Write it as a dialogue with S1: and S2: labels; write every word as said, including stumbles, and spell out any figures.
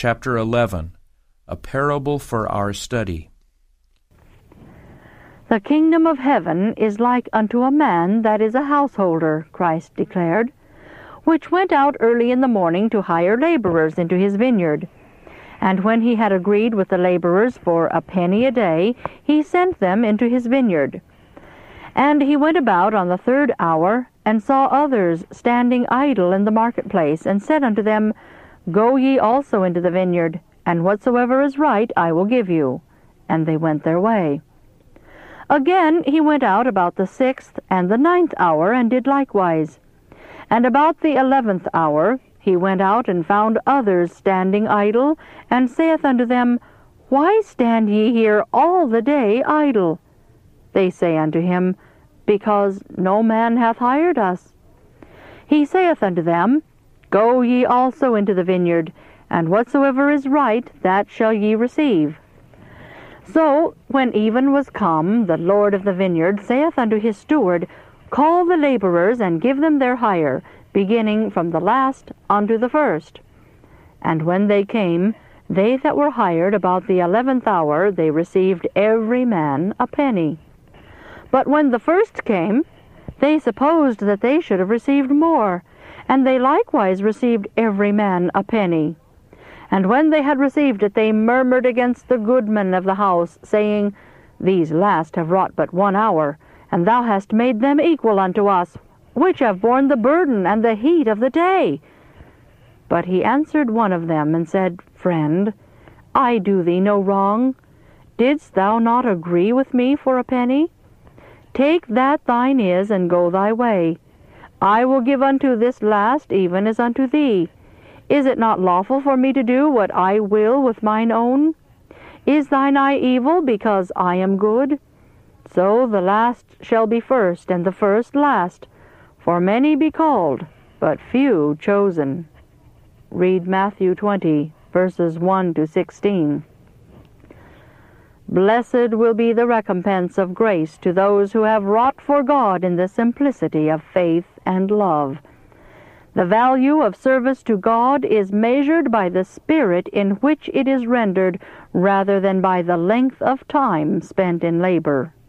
S1: chapter eleven, a parable for our study.
S2: The kingdom of heaven is like unto a man that is a householder, Christ declared, which went out early in the morning to hire laborers into his vineyard. And when he had agreed with the laborers for a penny a day, he sent them into his vineyard. And he went about on the third hour, and saw others standing idle in the marketplace, and said unto them, Go ye also into the vineyard, and whatsoever is right I will give you. And they went their way. Again he went out about the sixth and the ninth hour, and did likewise. And about the eleventh hour he went out, and found others standing idle, and saith unto them, Why stand ye here all the day idle? They say unto him, Because no man hath hired us. He saith unto them, Go ye also into the vineyard, and whatsoever is right, that shall ye receive. So, when even was come, the Lord of the vineyard saith unto his steward, Call the laborers, and give them their hire, beginning from the last unto the first. And when they came, they that were hired about the eleventh hour, they received every man a penny. But when the first came, they supposed that they should have received more, and they likewise received every man a penny. And when they had received it, they murmured against the goodman of the house, saying, These last have wrought but one hour, and thou hast made them equal unto us, which have borne the burden and the heat of the day. But he answered one of them, and said, Friend, I do thee no wrong. Didst thou not agree with me for a penny? Take that thine is, and go thy way. I will give unto this last even as unto thee. Is it not lawful for me to do what I will with mine own? Is thine eye evil, because I am good? So the last shall be first, and the first last. For many be called, but few chosen. Read Matthew twenty, verses one to sixteen. Blessed will be the recompense of grace to those who have wrought for God in the simplicity of faith and love. The value of service to God is measured by the spirit in which it is rendered, rather than by the length of time spent in labor.